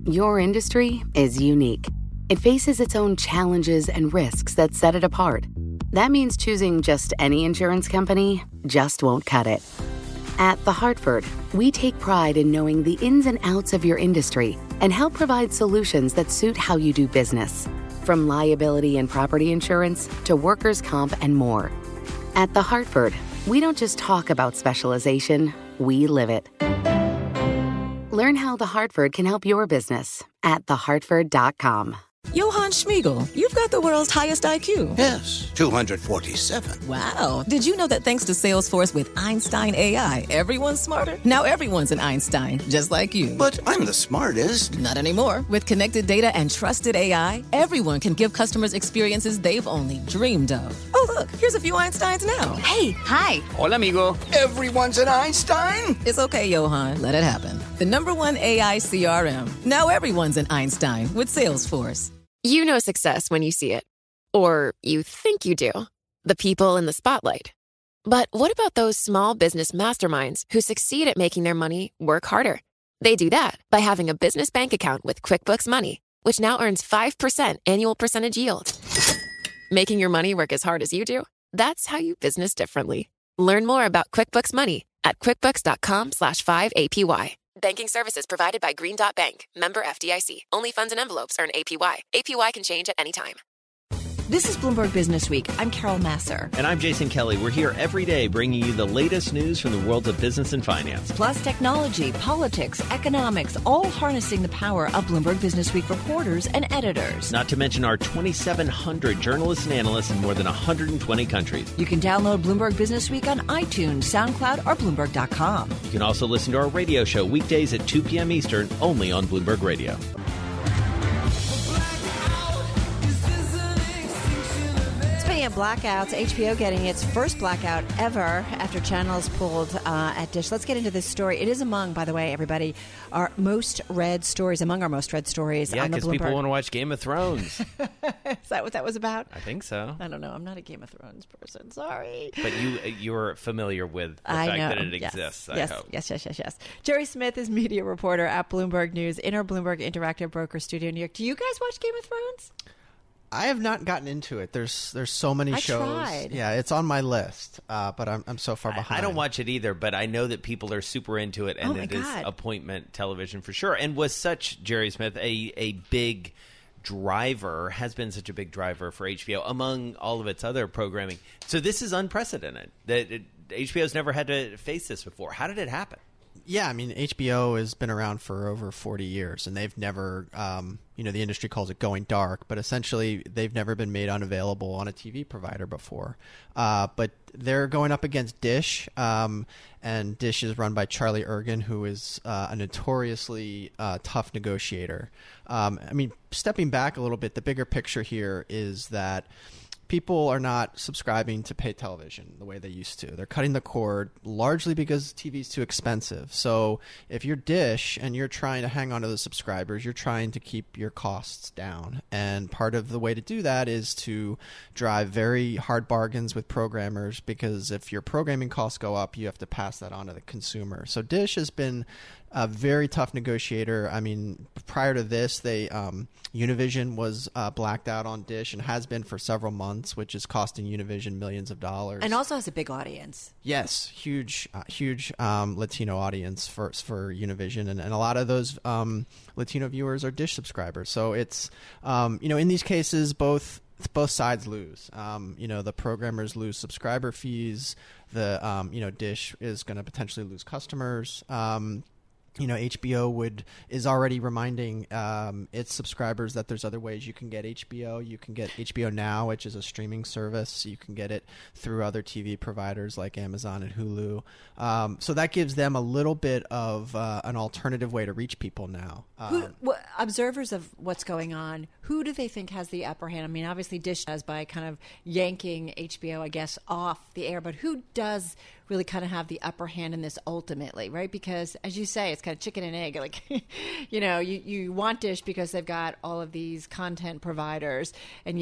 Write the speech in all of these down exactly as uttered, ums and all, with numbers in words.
Your industry is unique. It faces its own challenges and risks that set it apart. That means choosing just any insurance company just won't cut it. At The Hartford, we take pride in knowing the ins and outs of your industry and help provide solutions that suit how you do business. From liability and property insurance to workers' comp and more. At The Hartford, we don't just talk about specialization, we live it. Learn how The Hartford can help your business at the hartford dot com. Johann Schmiegel, you've got the world's highest I Q. Yes, two hundred forty-seven. Wow. Did you know that thanks to Salesforce with Einstein A I, everyone's smarter? Now everyone's an Einstein, just like you. But I'm the smartest. Not anymore. With connected data and trusted A I, everyone can give customers experiences they've only dreamed of. Oh, look, here's a few Einsteins now. Hey, hi. Hola, amigo. Everyone's an Einstein? It's okay, Johann. Let it happen. The number one A I C R M. Now everyone's an Einstein with Salesforce. You know success when you see it. Or you think you do. The people in the spotlight. But what about those small business masterminds who succeed at making their money work harder? They do that by having a business bank account with QuickBooks Money, which now earns five percent annual percentage yield. Making your money work as hard as you do? That's how you business differently. Learn more about QuickBooks Money at quickbooks.com slash 5APY. Banking services provided by Green Dot Bank. Member F D I C. Only funds and envelopes earn A P Y. A P Y can change at any time. This is Bloomberg Business Week. I'm Carol Masser. And I'm Jason Kelly. We're here every day bringing you the latest news from the worlds of business and finance. Plus technology, politics, economics, all harnessing the power of Bloomberg Business Week reporters and editors. Not to mention our twenty-seven hundred journalists and analysts in more than one hundred twenty countries. You can download Bloomberg Business Week on iTunes, SoundCloud, or Bloomberg dot com. You can also listen to our radio show weekdays at two p.m. Eastern, only on Bloomberg Radio. Of blackouts, H B O getting its first blackout ever after channels pulled uh, at Dish. Let's get into this story. It is among, by the way, everybody, our most read stories, among our most read stories yeah, on the Bloomberg. Yeah, because people want to watch Game of Thrones. Is that what that was about? I think so. I don't know. I'm not a Game of Thrones person. Sorry. But you, you're familiar with the I fact know. that it yes. exists, I yes. hope. Yes, yes, yes, yes. Jerry Smith is media reporter at Bloomberg News in our Bloomberg Interactive Broker Studio in New York. Do you guys watch Game of Thrones? I have not gotten into it. There's there's so many I shows. Tried. Yeah, it's on my list, uh, but I'm I'm so far behind. I, I don't watch it either, but I know that people are super into it, and oh it God. is appointment television for sure. And was such, Jerry Smith, a, a big driver, has been such a big driver for H B O among all of its other programming. So this is unprecedented. That it, H B O's never had to face this before. How did it happen? Yeah, I mean, H B O has been around for over forty years, and they've never, um, you know, the industry calls it going dark, but essentially they've never been made unavailable on a T V provider before. Uh, but they're going up against Dish, um, and Dish is run by Charlie Ergen, who is uh, a notoriously uh, tough negotiator. Um, I mean, stepping back a little bit, the bigger picture here is that people are not subscribing to pay television the way they used to. They're cutting the cord largely because T V is too expensive. So if you're Dish and you're trying to hang on to the subscribers, you're trying to keep your costs down. And part of the way to do that is to drive very hard bargains with programmers, because if your programming costs go up, you have to pass that on to the consumer. So Dish has been a very tough negotiator. I mean, prior to this, they um, Univision was uh, blacked out on Dish and has been for several months, which is costing Univision millions of dollars. And also has a big audience. Yes, huge, uh, huge um, Latino audience for for Univision, and, and a lot of those um, Latino viewers are Dish subscribers. So it's um, you know, in these cases, both both sides lose. Um, you know, the programmers lose subscriber fees. The um, you know, Dish is going to potentially lose customers. Um, You know, H B O would is already reminding um, its subscribers that there's other ways you can get H B O. You can get H B O Now, which is a streaming service. You can get it through other T V providers like Amazon and Hulu. Um, so that gives them a little bit of uh, an alternative way to reach people now. Um, Who, what, observers of what's going on, who do they think has the upper hand? I mean, obviously Dish does by kind of yanking H B O, I guess, off the air. But who does really kind of have the upper hand in this ultimately, right? Because, as you say, it's kind of chicken and egg. Like, you know, you, you want Dish because they've got all of these content providers, and yet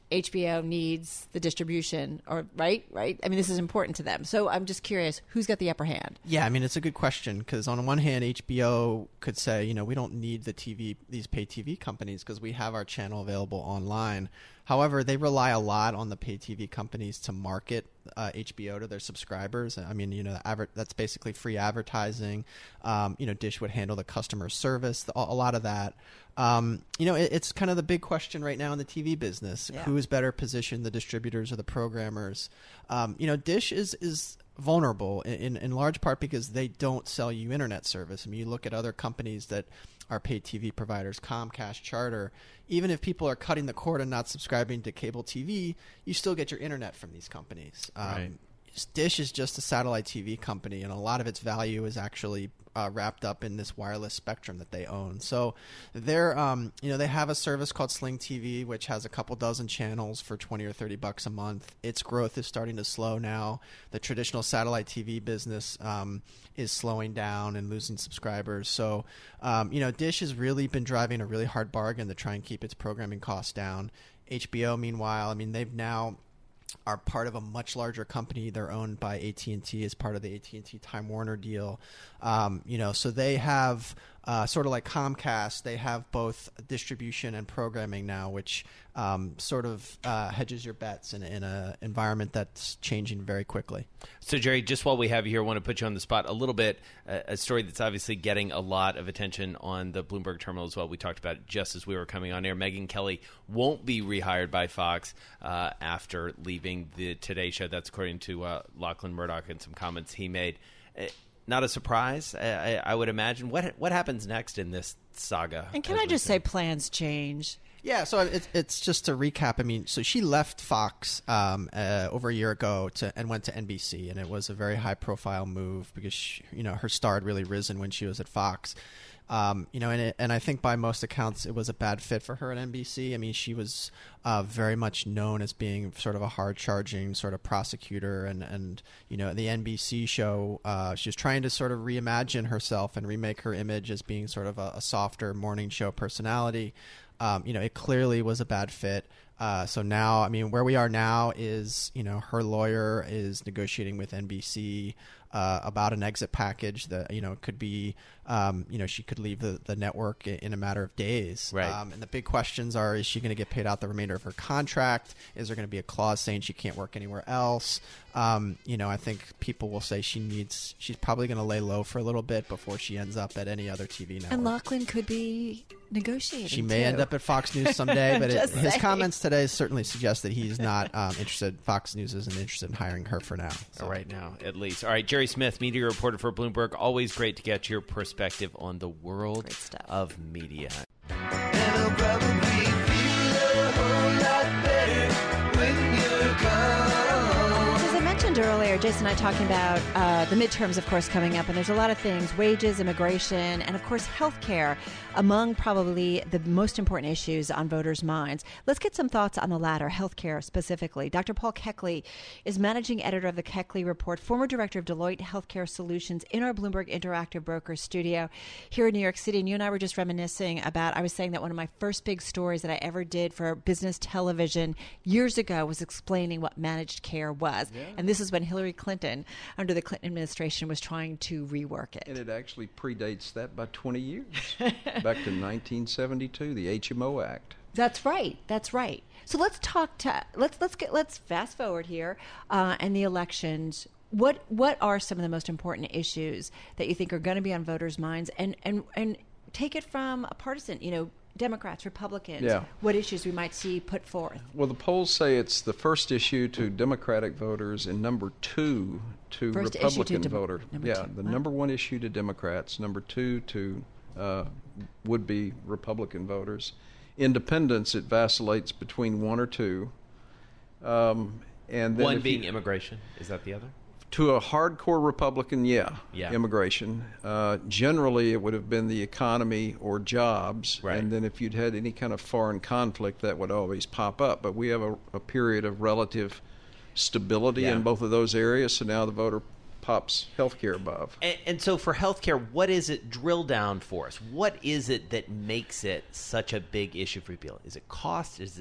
H B O needs the distribution, or right, right? I mean, this is important to them. So I'm just curious, who's got the upper hand? Yeah, I mean, it's a good question because on one hand, H B O could say, you know, we don't need the T V, these pay T V companies because we have our channel available online. However, they rely a lot on the pay T V companies to market uh, H B O to their subscribers. I mean, you know, adver- that's basically free advertising. Um, you know, Dish would handle the customer service, a, a lot of that. Um, you know, it, it's kind of the big question right now in the T V business. Yeah. Who is better positioned, the distributors or the programmers? Um, you know, Dish is is vulnerable in, in, in large part because they don't sell you internet service. I mean, you look at other companies that are paid T V providers, Comcast, Charter. Even if people are cutting the cord and not subscribing to cable T V, you still get your internet from these companies. Um, Right. Dish is just a satellite T V company, and a lot of its value is actually uh, wrapped up in this wireless spectrum that they own. So they're, um, you know, they have a service called Sling T V, which has a couple dozen channels for twenty or thirty bucks a month. Its growth is starting to slow now. The traditional satellite T V business um, is slowing down and losing subscribers. So, um, you know, Dish has really been driving a really hard bargain to try and keep its programming costs down. H B O, meanwhile, I mean, they've now are part of a much larger company. They're owned by A T and T as part of the A T and T Time Warner deal. Um, you know, so they have uh, sort of like Comcast. They have both distribution and programming now, which um, sort of uh, hedges your bets in, in an environment that's changing very quickly. So, Jerry, just while we have you here, I want to put you on the spot a little bit. Uh, a story that's obviously getting a lot of attention on the Bloomberg terminal as well. We talked about it just as we were coming on air. Megyn Kelly won't be rehired by Fox uh, after leaving the Today Show. That's according to uh, Lachlan Murdoch and some comments he made. Uh, not a surprise, I, I would imagine. What what happens next in this saga? And can I just say plans change? Yeah, so it's it's just to recap. I mean, so she left Fox um, uh, over a year ago to and went to N B C, and it was a very high profile move because she, you know, her star had really risen when she was at Fox. Um, you know, and it, and I think by most accounts it was a bad fit for her at N B C. I mean, she was uh, very much known as being sort of a hard charging sort of prosecutor, and and you know, the N B C show, uh, she was trying to sort of reimagine herself and remake her image as being sort of a, a softer morning show personality. Um, you know, it clearly was a bad fit. Uh, so now, I mean, where we are now is, you know, her lawyer is negotiating with N B C uh, about an exit package that, you know, could be, um, you know, she could leave the, the network in, in a matter of days. Right. Um, and the big questions are, is she going to get paid out the remainder of her contract? Is there going to be a clause saying she can't work anywhere else? Um, you know, I think people will say she needs, she's probably going to lay low for a little bit before she ends up at any other T V network. And Lachlan could be negotiating. She may too. end up at Fox News someday, but it, Just his saying. comments today certainly suggest that he's not um, interested. Fox News isn't interested in hiring her for now. So. Right now, at least. All right, Jerry Smith, media reporter for Bloomberg. Always great to get your perspective on the world Great stuff. of media. It'll probably feel a whole lot better when you're gone. As I mentioned earlier, Jason and I talking about uh, the midterms, of course, coming up, and there's a lot of things: wages, immigration, and of course, healthcare, among probably the most important issues on voters' minds. Let's get some thoughts on the latter, healthcare specifically. Doctor Paul Keckley is managing editor of the Keckley Report, former director of Deloitte Healthcare Solutions, in our Bloomberg Interactive Brokers studio here in New York City. And you and I were just reminiscing about, I was saying that one of my first big stories that I ever did for business television years ago was explaining what managed care was. Yeah. And this is when Hillary Clinton, under the Clinton administration, was trying to rework it. And it actually predates that by twenty years. Back to nineteen seventy-two, the H M O Act. That's right. That's right. So let's talk to let's let's get let's fast forward here uh, and the elections. What what are some of the most important issues that you think are going to be on voters' minds, and and and take it from a partisan, you know, Democrats, Republicans. Yeah. What issues we might see put forth? Well, the polls say it's the first issue to Democratic voters and number two to First issue Republican to dem- voters. number Yeah, two. the Wow. number one issue to Democrats, number two to uh, would-be Republican voters. Independents, it vacillates between one or two. Um, and then One if being you, immigration. Is that the other? to a hardcore Republican, yeah, Yeah. immigration. Uh, generally, it would have been the economy or jobs, Right. and then if you'd had any kind of foreign conflict, that would always pop up. But we have a, a period of relative stability Yeah. in both of those areas, so now the voter pops healthcare above. And, and so for healthcare, what is it? Drill down for us. What is it that makes it such a big issue for people? Is it cost? Is it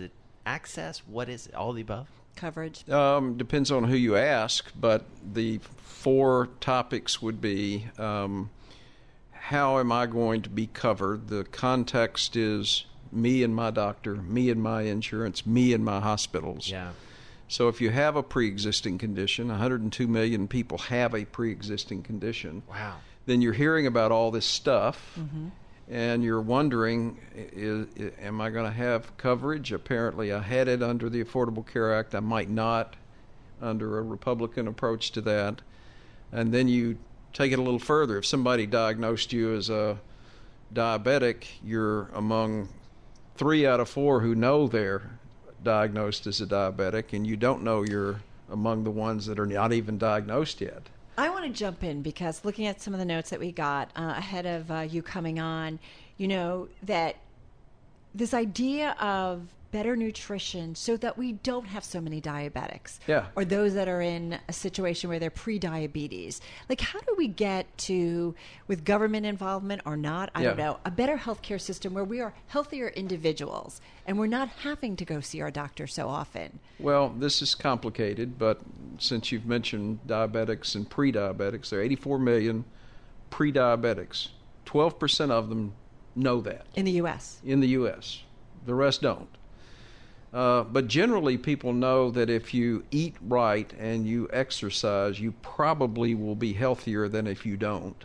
access? What is it? All the above? Coverage. Um, depends on who you ask, but the four topics would be um, how am I going to be covered? The context is me and my doctor, me and my insurance, me and my hospitals. Yeah. So if you have a pre-existing condition, one hundred two million people have a pre-existing condition. Wow. Then you're hearing about all this stuff, mm-hmm. and you're wondering, is, is, am I going to have coverage? Apparently I had it under the Affordable Care Act. I might not under a Republican approach to that. And then you take it a little further. If somebody diagnosed you as a diabetic, you're among three out of four who know they're diagnosed as a diabetic, and you don't know you're among the ones that are not even diagnosed yet. I want to jump in because looking at some of the notes that we got uh, ahead of uh, you coming on, you know, that this idea of better nutrition so that we don't have so many diabetics, yeah. or those that are in a situation where they're pre-diabetes. Like, how do we get to, with government involvement or not, I yeah. don't know, a better healthcare system where we are healthier individuals and we're not having to go see our doctor so often? Well, this is complicated, but since you've mentioned diabetics and pre-diabetics, there are eighty-four million pre-diabetics. twelve percent of them know that. In the U S? In the U S. The rest don't. Uh, but generally, people know that if you eat right and you exercise, you probably will be healthier than if you don't.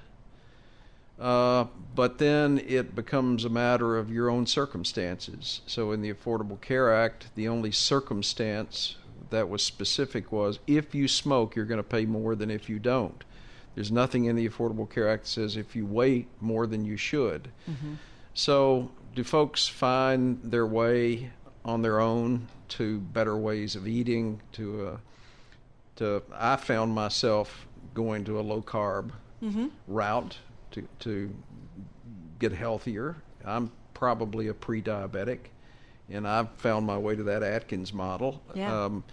Uh, but then it becomes a matter of your own circumstances. So in the Affordable Care Act, the only circumstance that was specific was if you smoke, you're going to pay more than if you don't. There's nothing in the Affordable Care Act that says if you weigh more than you should. Mm-hmm. So do folks find their way on their own to better ways of eating? To, uh, to I found myself going to a low carb mm-hmm. route to to get healthier. I'm probably a pre-diabetic, and I've found my way to that Atkins model. Yeah. Um,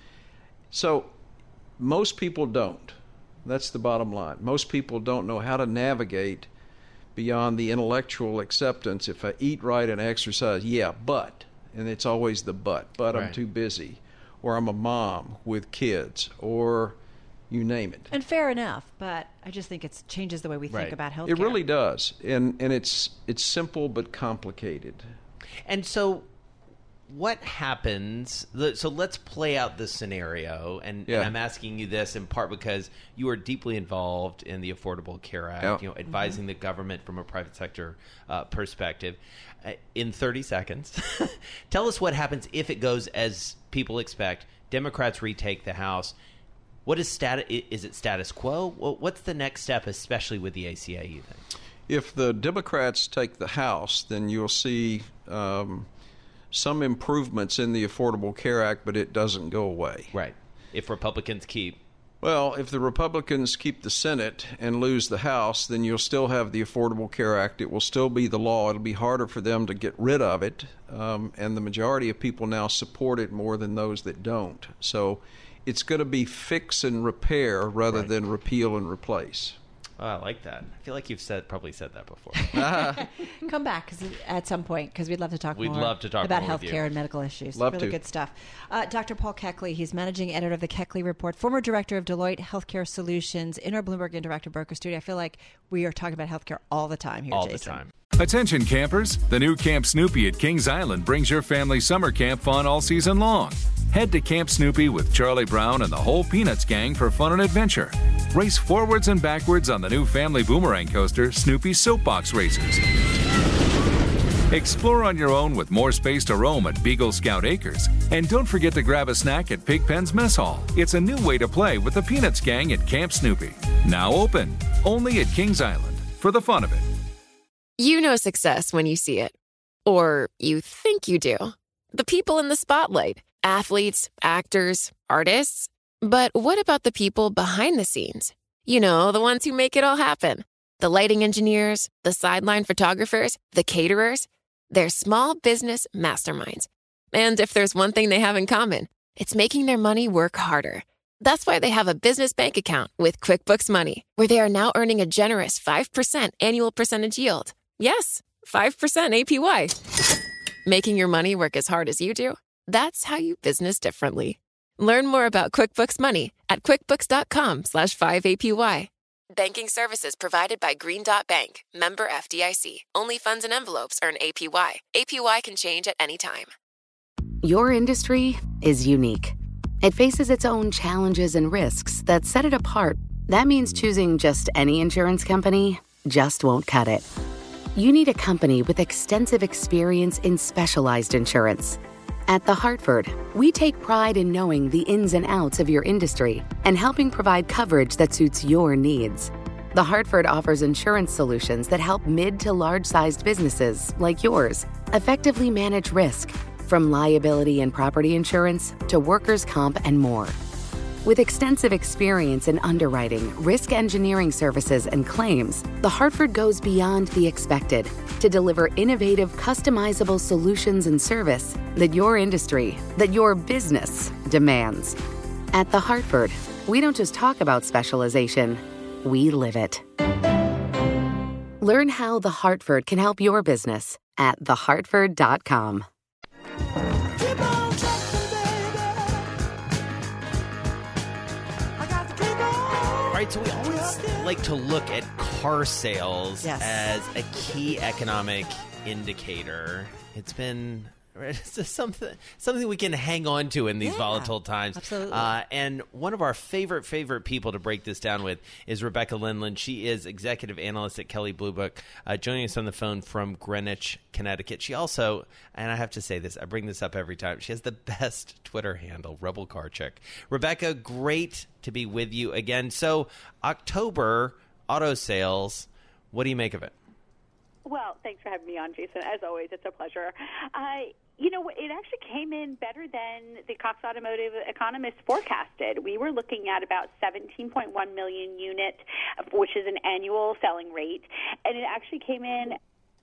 so most people don't. That's the bottom line. Most people don't know how to navigate beyond the intellectual acceptance. If I eat right and exercise, yeah, but. And it's always the but. But right. I'm too busy, or I'm a mom with kids, or you name it. And fair enough, but I just think it changes the way we right. think about healthcare. It really does, and and it's it's simple but complicated. And so, what happens? So let's play out this scenario, and, yeah. and I'm asking you this in part because you are deeply involved in the Affordable Care Act, yeah. you know, advising mm-hmm. the government from a private sector uh, perspective. Uh, in thirty seconds, tell us what happens if it goes as people expect. Democrats retake the House. What is status? Is it status quo? What's the next step, especially with the A C A, you think? If the Democrats take the House, then you'll see um, some improvements in the Affordable Care Act, but it doesn't go away. Right. If Republicans keep... Well, if the Republicans keep the Senate and lose the House, then you'll still have the Affordable Care Act. It will still be the law. It'll be harder for them to get rid of it, um, and the majority of people now support it more than those that don't. So it's going to be fix and repair rather right. than repeal and replace. Oh, I like that. I feel like you've said probably said that before. Come back 'cause at some point because we'd love to talk we'd more love to talk about more with you. healthcare and medical issues. Love really to. good stuff. Uh, Doctor Paul Keckley, he's managing editor of the Keckley Report, former director of Deloitte Healthcare Solutions, in our Bloomberg Interactive Broker Studio. I feel like we are talking about healthcare all the time here, all Jason. the time. Attention campers, the new Camp Snoopy at Kings Island brings your family summer camp fun all season long. Head to Camp Snoopy with Charlie Brown and the whole Peanuts gang for fun and adventure. Race forwards and backwards on the new family boomerang coaster, Snoopy Soapbox Racers. Explore on your own with more space to roam at Beagle Scout Acres. And don't forget to grab a snack at Pigpen's Mess Hall. It's a new way to play with the Peanuts gang at Camp Snoopy. Now open, only at Kings Island, for the fun of it. You know success when you see it. Or you think you do. The people in the spotlight. Athletes, actors, artists. But what about the people behind the scenes? You know, the ones who make it all happen. The lighting engineers, the sideline photographers, the caterers. They're small business masterminds. And if there's one thing they have in common, it's making their money work harder. That's why they have a business bank account with QuickBooks Money, where they are now earning a generous five percent annual percentage yield. Yes, five percent A P Y. Making your money work as hard as you do? That's how you business differently. Learn more about QuickBooks Money at quickbooks.com slash 5APY. Banking services provided by Green Dot Bank, member F D I C. Only funds and envelopes earn A P Y. A P Y can change at any time. Your industry is unique. It faces its own challenges and risks that set it apart. That means choosing just any insurance company just won't cut it. You need a company with extensive experience in specialized insurance. At The Hartford, we take pride in knowing the ins and outs of your industry and helping provide coverage that suits your needs. The Hartford offers insurance solutions that help mid to large-sized businesses like yours effectively manage risk, from liability and property insurance to workers' comp and more. With extensive experience in underwriting, risk engineering services, and claims, The Hartford goes beyond the expected to deliver innovative, customizable solutions and service that your industry, that your business demands. At The Hartford, we don't just talk about specialization, we live it. Learn how The Hartford can help your business at the hartford dot com. All right, so we always like to look at car sales Yes. as a key economic indicator. It's been it's just something something we can hang on to in these Yeah, volatile times. absolutely. Uh, and one of our favorite favorite people to break this down with is Rebecca Lindland. She is executive analyst at Kelley Blue Book, uh, joining us on the phone from Greenwich, Connecticut. She also, and I have to say this, I bring this up every time, she has the best Twitter handle, Rebel Car Chick. Rebecca, great to be with you again. So October auto sales, what do you make of it? Well, thanks for having me on, Jason. As always, it's a pleasure. Uh, you know, it actually came in better than the Cox Automotive economists forecasted. We were looking at about seventeen point one million units, which is an annual selling rate, and it actually came in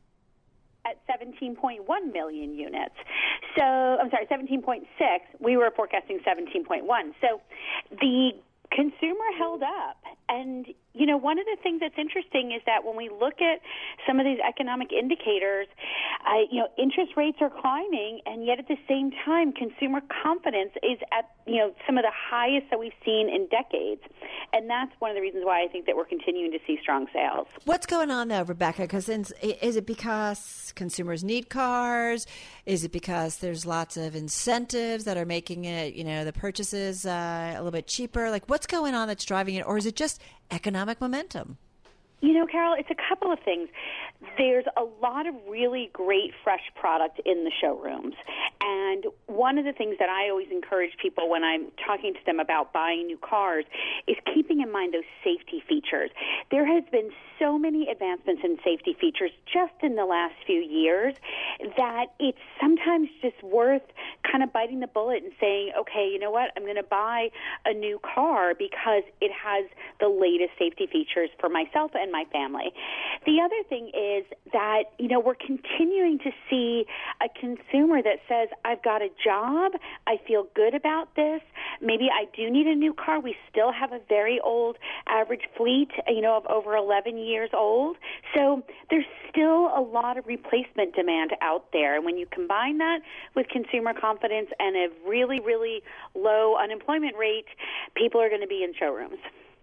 at seventeen point one million units. So, I'm sorry, seventeen point six. We were forecasting seventeen point one. So the consumer held up. And, you know, one of the things that's interesting is that when we look at some of these economic indicators, uh, you know, interest rates are climbing, and yet at the same time, consumer confidence is at, you know, some of the highest that we've seen in decades. And that's one of the reasons why I think that we're continuing to see strong sales. What's going on though, Rebecca? Because is it because consumers need cars? Is it because there's lots of incentives that are making it, you know, the purchases uh, a little bit cheaper? Like, what's going on that's driving it, or is it just economic momentum? You know, Carol, it's a couple of things. There's a lot of really great fresh product in the showrooms. And one of the things that I always encourage people when I'm talking to them about buying new cars is keeping in mind those safety features. There has been so many advancements in safety features just in the last few years that it's sometimes just worth kind of biting the bullet and saying, okay, you know what, I'm going to buy a new car because it has the latest safety features for myself and my family. The other thing is that, you know, we're continuing to see a consumer that says, I've got a job, I feel good about this, maybe I do need a new car. We still have a very old average fleet, you know, of over eleven years old. So there's still a lot of replacement demand out there. And when you combine that with consumer confidence and a really, really low unemployment rate, people are going to be in showrooms.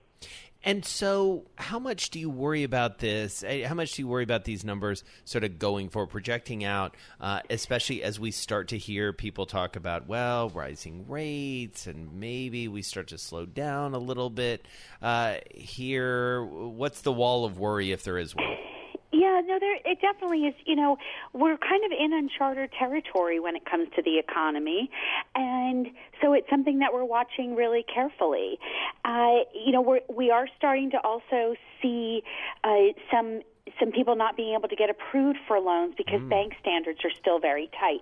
And so how much do you worry about this? How much do you worry about these numbers sort of going forward, projecting out, uh, especially as we start to hear people talk about, well, rising rates and maybe we start to slow down a little bit uh, here? What's the wall of worry, if there is one? Yeah, no, there it definitely is. You know, we're kind of in uncharted territory when it comes to the economy, and so it's something that we're watching really carefully. Uh, you know, we're, we are starting to also see uh, some some people not being able to get approved for loans because mm. bank standards are still very tight.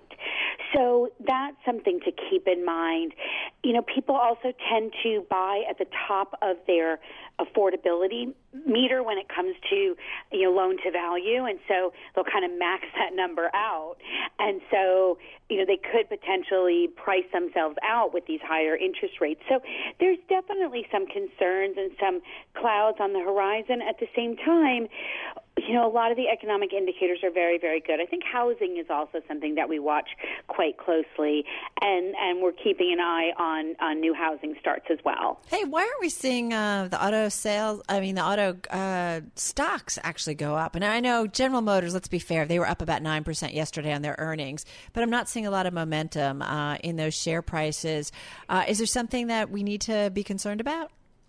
So that's something to keep in mind. You know, people also tend to buy at the top of their affordability meter when it comes to, you know, loan to value, and so they'll kind of max that number out. And so, you know, they could potentially price themselves out with these higher interest rates. So there's definitely some concerns and some clouds on the horizon. At the same time, you know, a lot of the economic indicators are very, very good. I think housing is also something that we watch quite closely, and, and we're keeping an eye on, on new housing starts as well. Hey, why aren't we seeing uh, the auto sales, I mean, the auto uh, stocks actually go up? And I know General Motors, let's be fair, they were up about nine percent yesterday on their earnings, but I'm not seeing a lot of momentum uh, in those share prices. Uh, is there something that we need to be concerned about?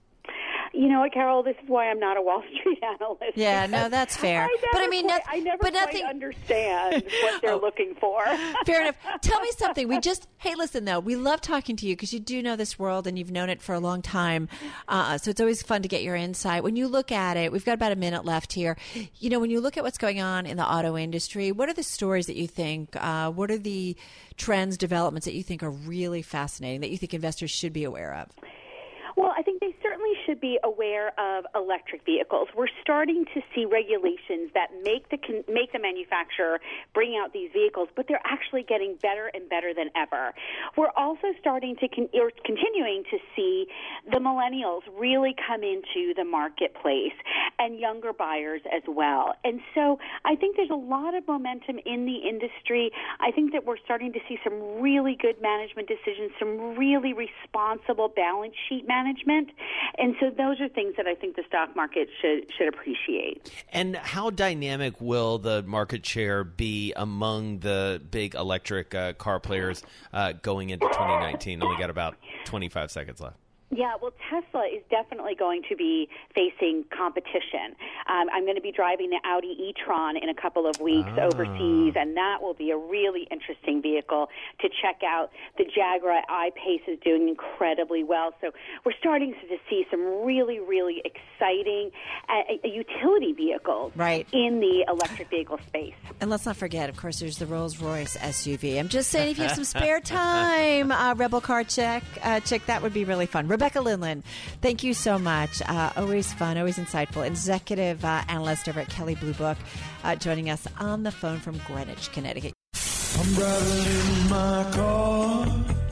You know what, Carol? This is why I'm not a Wall Street analyst. Yeah, no, that's fair. I never but I mean, quite, nothing, I never but quite nothing, understand what they're oh, looking for. Fair enough. Tell me something. We just, hey, listen, though, we love talking to you because you do know this world and you've known it for a long time. Uh, so it's always fun to get your insight. When you look at it, we've got about a minute left here. You know, when you look at what's going on in the auto industry, what are the stories that you think, uh, what are the trends, developments that you think are really fascinating, that you think investors should be aware of? Well, I think they certainly should be aware of electric vehicles. We're starting to see regulations that make the make the manufacturer bring out these vehicles, but they're actually getting better and better than ever. We're also starting to con- or continuing to see the millennials really come into the marketplace and younger buyers as well. And so I think there's a lot of momentum in the industry. I think that we're starting to see some really good management decisions, some really responsible balance sheet management. Management. And so those are things that I think the stock market should should appreciate. And how dynamic will the market share be among the big electric uh, car players uh, going into twenty nineteen? Only got about twenty-five seconds left. Yeah, well, Tesla is definitely going to be facing competition. Um, I'm going to be driving the Audi e-tron in a couple of weeks ah. overseas, and that will be a really interesting vehicle to check out. The Jaguar I-Pace is doing incredibly well, so we're starting to see some really, really exciting uh, utility vehicles right. in the electric vehicle space. And let's not forget, of course, there's the Rolls-Royce S U V. I'm just saying, if you have some spare time, uh, Rebel Car Check, uh, check that would be really fun. Rebecca Lindland, thank you so much. Uh, always fun, always insightful. Executive uh, analyst over at Kelley Blue Book, uh, joining us on the phone from Greenwich, Connecticut. I'm driving in my car.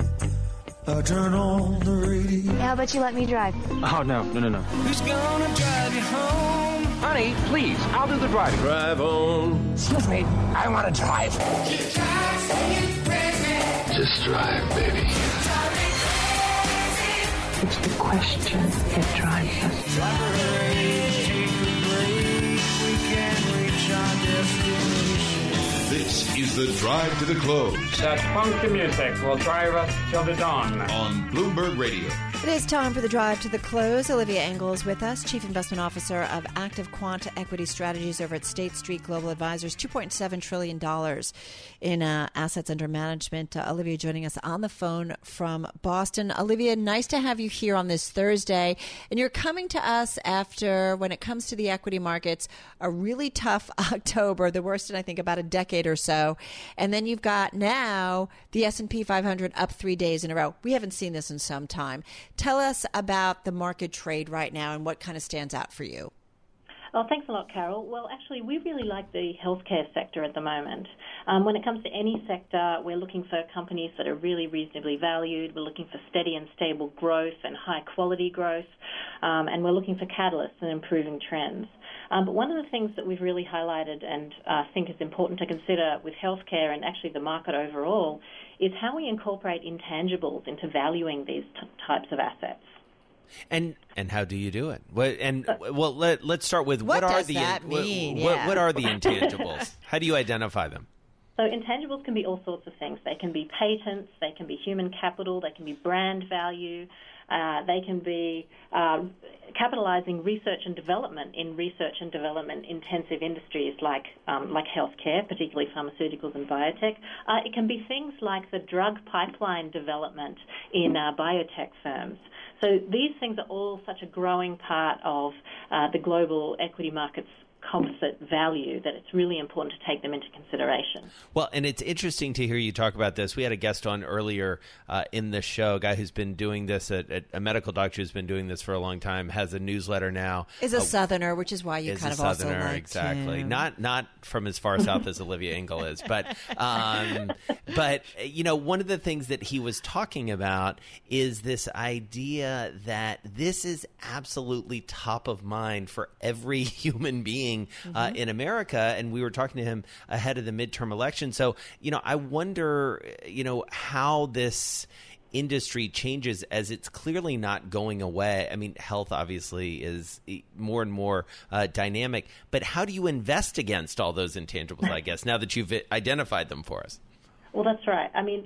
I turn on the radio. How about you let me drive? Oh, no, no, no, no. Who's gonna drive you home? Honey, please, I'll do the driving. Drive on. Excuse me, I want to drive. Just drive, baby. It's the question that drives us. This is the Drive to the Close. That funky music will drive us till the dawn. On Bloomberg Radio. It is time for the Drive to the Close. Olivia Engel is with us, Chief Investment Officer of Active Quant Equity Strategies over at State Street Global Advisors. two point seven trillion dollars in uh, assets under management. Uh, Olivia joining us on the phone from Boston. Olivia, nice to have you here on this Thursday. And you're coming to us after, when it comes to the equity markets, a really tough October, the worst in, I think, about a decade or so. And then you've got now the S and P five hundred up three days in a row. We haven't seen this in some time. Tell us about the market trade right now and what kind of stands out for you. Oh, thanks a lot, Carol. Well, actually, we really like the healthcare sector at the moment. Um, when it comes to any sector, we're looking for companies that are really reasonably valued. We're looking for steady and stable growth and high-quality growth, um, and we're looking for catalysts and improving trends. Um, but one of the things that we've really highlighted and uh, think is important to consider with healthcare and actually the market overall is how we incorporate intangibles into valuing these t- types of assets. And and how do you do it? What, and well, let, let's start with what, what are does the that mean? What, Yeah. what are the intangibles? How do you identify them? So intangibles can be all sorts of things. They can be patents, they can be human capital, they can be brand value, uh, they can be uh, capitalizing research and development in research and development intensive industries like um, like healthcare, particularly pharmaceuticals and biotech. Uh, it can be things like the drug pipeline development in uh, biotech firms. So these things are all such a growing part of uh, the global equity markets composite value that it's really important to take them into consideration. Well, and it's interesting to hear you talk about this. We had a guest on earlier uh, in the show, a guy who's been doing this, at, at, a medical doctor who's been doing this for a long time, has a newsletter now. Is a uh, Southerner, which is why you is kind a of also Southerner, like exactly. him. Not not from as far south as Olivia Engel is, but um, but you know, one of the things that he was talking about is this idea that this is absolutely top of mind for every human being seeing uh, mm-hmm. in America. And we were talking to him ahead of the midterm election. So, you know, I wonder, you know, how this industry changes, as it's clearly not going away. I mean, health obviously is more and more uh, dynamic, but how do you invest against all those intangibles, I guess, now that you've identified them for us? Well, that's right. I mean,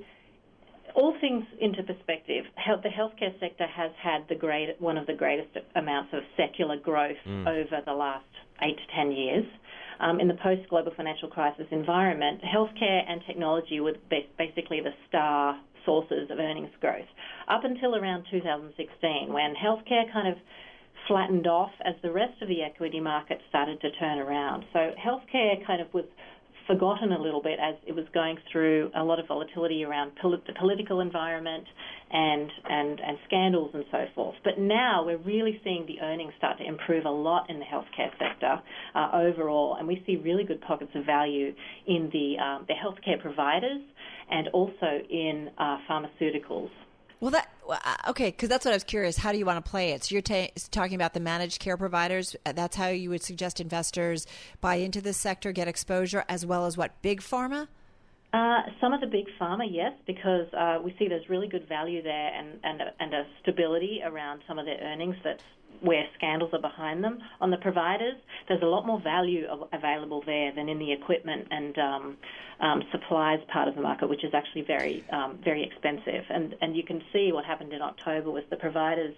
all things into perspective, health, the healthcare sector has had the great, one of the greatest amounts of secular growth mm. over the last eight to ten years. Um, in the post-global financial crisis environment, healthcare and technology were basically the star sources of earnings growth, up until around two thousand sixteen, when healthcare kind of flattened off as the rest of the equity market started to turn around. So healthcare kind of was forgotten a little bit as it was going through a lot of volatility around pol- the political environment and, and, and scandals and so forth. But now we're really seeing the earnings start to improve a lot in the healthcare sector uh, overall, and we see really good pockets of value in the, um, the healthcare providers and also in uh, pharmaceuticals. Well, that okay, because that's what I was curious. How do you want to play it? So you're ta- talking about the managed care providers. That's how you would suggest investors buy into this sector, get exposure, as well as what, big pharma? Uh, some of the big pharma, yes, because uh, we see there's really good value there and, and, and a stability around some of their earnings that's where scandals are behind them. On the providers, there's a lot more value of, available there than in the equipment and um, um, supplies part of the market, which is actually very, um, very expensive. And and you can see what happened in October with the providers,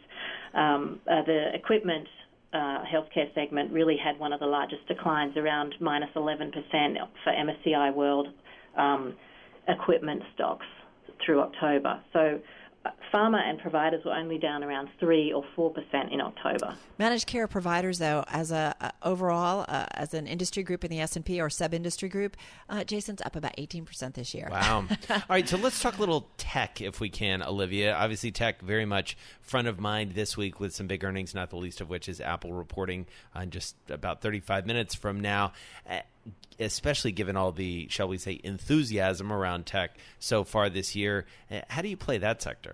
um, uh, the equipment uh, healthcare segment really had one of the largest declines, around minus eleven percent for M S C I World um, equipment stocks through October. So pharma and providers were only down around three or four percent in October. Managed care providers, though, as a uh, overall uh, as an industry group in the S and P or sub-industry group, uh, Jason's up about eighteen percent this year. Wow! All right, so let's talk a little tech, if we can, Olivia. Obviously, tech very much front of mind this week with some big earnings, not the least of which is Apple reporting uh, just about thirty-five minutes from now. Uh, especially given all the, shall we say, enthusiasm around tech so far this year. How do you play that sector?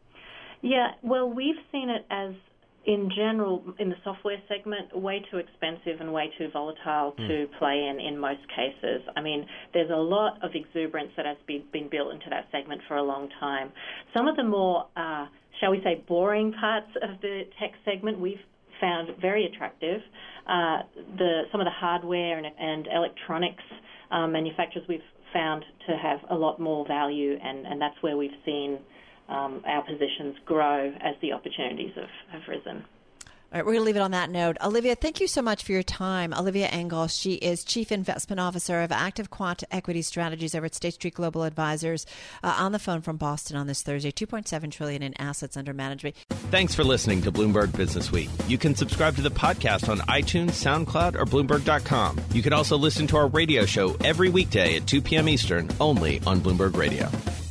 Yeah, well, we've seen it as, in general, in the software segment, way too expensive and way too volatile mm. to play in in most cases. I mean, there's a lot of exuberance that has been, been built into that segment for a long time. Some of the more, uh, shall we say, boring parts of the tech segment we've found very attractive. Uh, the some of the hardware and, and electronics um, manufacturers we've found to have a lot more value, and, and that's where we've seen um, our positions grow as the opportunities have, have risen. All right, we're going to leave it on that note. Olivia, thank you so much for your time. Olivia Engel, she is Chief Investment Officer of Active Quant Equity Strategies over at State Street Global Advisors, uh, on the phone from Boston on this Thursday, two point seven trillion dollars in assets under management. Thanks for listening to Bloomberg Business Week. You can subscribe to the podcast on iTunes, SoundCloud, or Bloomberg dot com. You can also listen to our radio show every weekday at two p.m. Eastern, only on Bloomberg Radio.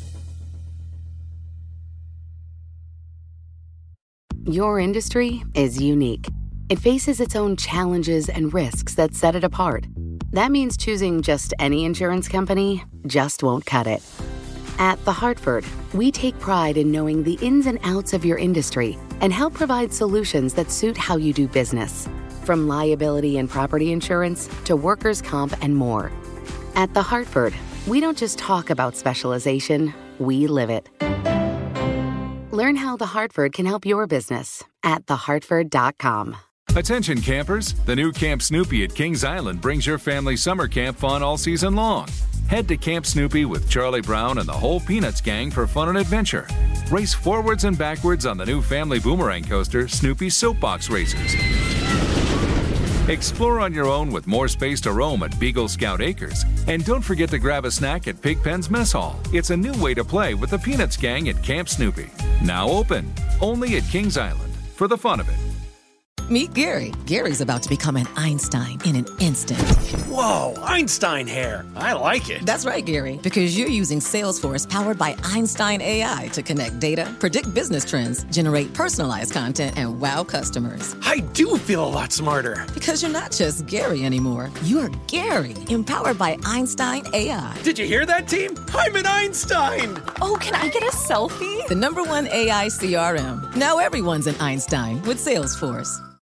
Your industry is unique. It faces its own challenges and risks that set it apart. That means choosing just any insurance company just won't cut it. At The Hartford, we take pride in knowing the ins and outs of your industry and help provide solutions that suit how you do business. From liability and property insurance to workers' comp and more. At The Hartford, we don't just talk about specialization, we live it. Learn how The Hartford can help your business at the hartford dot com. Attention campers, the new Camp Snoopy at Kings Island brings your family summer camp fun all season long. Head to Camp Snoopy with Charlie Brown and the whole Peanuts gang for fun and adventure. Race forwards and backwards on the new family boomerang coaster, Snoopy's Soapbox Racers. Explore on your own with more space to roam at Beagle Scout Acres. And don't forget to grab a snack at Pigpen's Mess Hall. It's a new way to play with the Peanuts gang at Camp Snoopy. Now open, only at Kings Island, for the fun of it. Meet Gary. Gary's about to become an Einstein in an instant. Whoa, Einstein hair. I like it. That's right, Gary, because you're using Salesforce powered by Einstein A I to connect data, predict business trends, generate personalized content, and wow customers. I do feel a lot smarter. Because you're not just Gary anymore. You're Gary, empowered by Einstein A I. Did you hear that, team? I'm an Einstein. Oh, can I get a selfie? The number one A I C R M. Now everyone's an Einstein with Salesforce.